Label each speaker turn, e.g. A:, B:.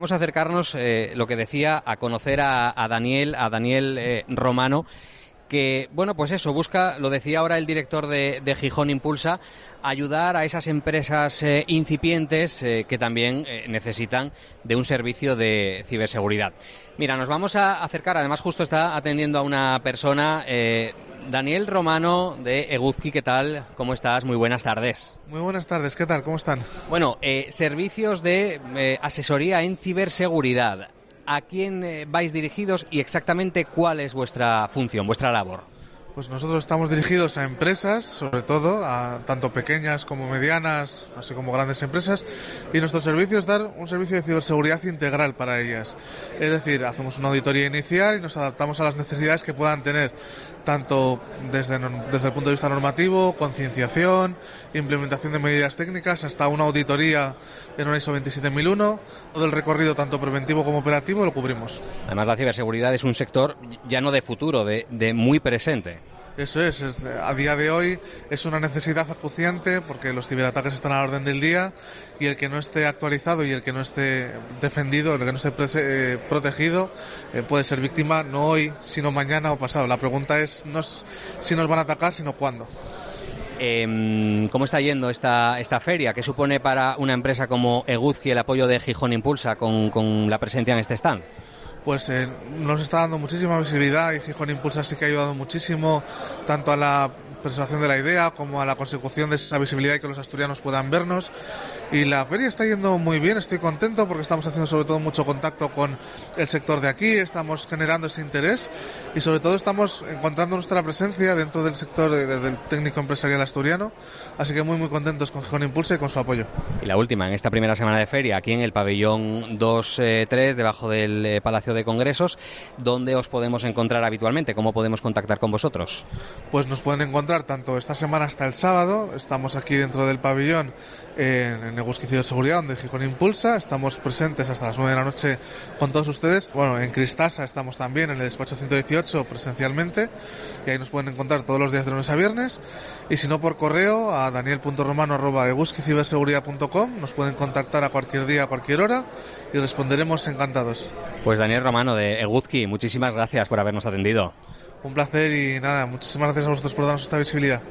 A: Vamos a acercarnos, lo que decía, a conocer a Daniel Romano, que, bueno, pues eso, busca, lo decía ahora el director de Gijón Impulsa, ayudar a esas empresas incipientes que también necesitan de un servicio de ciberseguridad. Mira, nos vamos a acercar, además justo está atendiendo a una persona, Daniel Romano de Eguzki. ¿Qué tal? ¿Cómo estás? Muy buenas tardes.
B: Muy buenas tardes, ¿qué tal? ¿Cómo están?
A: Bueno, servicios de asesoría en ciberseguridad. ¿A quién vais dirigidos y exactamente cuál es vuestra función, vuestra labor?
B: Pues nosotros estamos dirigidos a empresas, sobre todo, a tanto pequeñas como medianas, así como grandes empresas, y nuestro servicio es dar un servicio de ciberseguridad integral para ellas. Es decir, hacemos una auditoría inicial y nos adaptamos a las necesidades que puedan tener, tanto desde el punto de vista normativo, concienciación, implementación de medidas técnicas, hasta una auditoría en una ISO 27001. Todo el recorrido, tanto preventivo como operativo, lo cubrimos.
A: Además, la ciberseguridad es un sector ya no de futuro, de muy presente.
B: Eso es, a día de hoy es una necesidad acuciante porque los ciberataques están a la orden del día y el que no esté actualizado y el que no esté defendido, el que no esté protegido puede ser víctima no hoy, sino mañana o pasado. La pregunta es no es si nos van a atacar, sino cuándo.
A: ¿Cómo está yendo esta feria? ¿Qué supone para una empresa como Eguzki el apoyo de Gijón Impulsa con la presencia en este stand?
B: Pues nos está dando muchísima visibilidad y Gijón Impulsa sí que ha ayudado muchísimo tanto a la presentación de la idea como a la consecución de esa visibilidad y que los asturianos puedan vernos. Y la feria está yendo muy bien, estoy contento porque estamos haciendo sobre todo mucho contacto con el sector de aquí, estamos generando ese interés y sobre todo estamos encontrando nuestra presencia dentro del sector del técnico empresarial asturiano, así que muy contentos con Gijón Impulsa y con su apoyo.
A: Y la última, en esta primera semana de feria, aquí en el pabellón 2-3, debajo del Palacio de Congresos, ¿dónde os podemos encontrar habitualmente? ¿Cómo podemos contactar con vosotros?
B: Pues nos pueden encontrar tanto esta semana hasta el sábado, estamos aquí dentro del pabellón en Eguzki Ciberseguridad, donde Gijón Impulsa, estamos presentes hasta las 9 de la noche con todos ustedes. Bueno, en Cristasa estamos también en el despacho 118 presencialmente y ahí nos pueden encontrar todos los días de lunes a viernes, y si no por correo a daniel.romano@eguzkiciberseguridad.com, nos pueden contactar a cualquier día, a cualquier hora y responderemos encantados.
A: Pues Daniel Romano de Eguzki, muchísimas gracias por habernos atendido.
B: Un placer y nada, muchísimas gracias a vosotros por darnos esta visibilidad.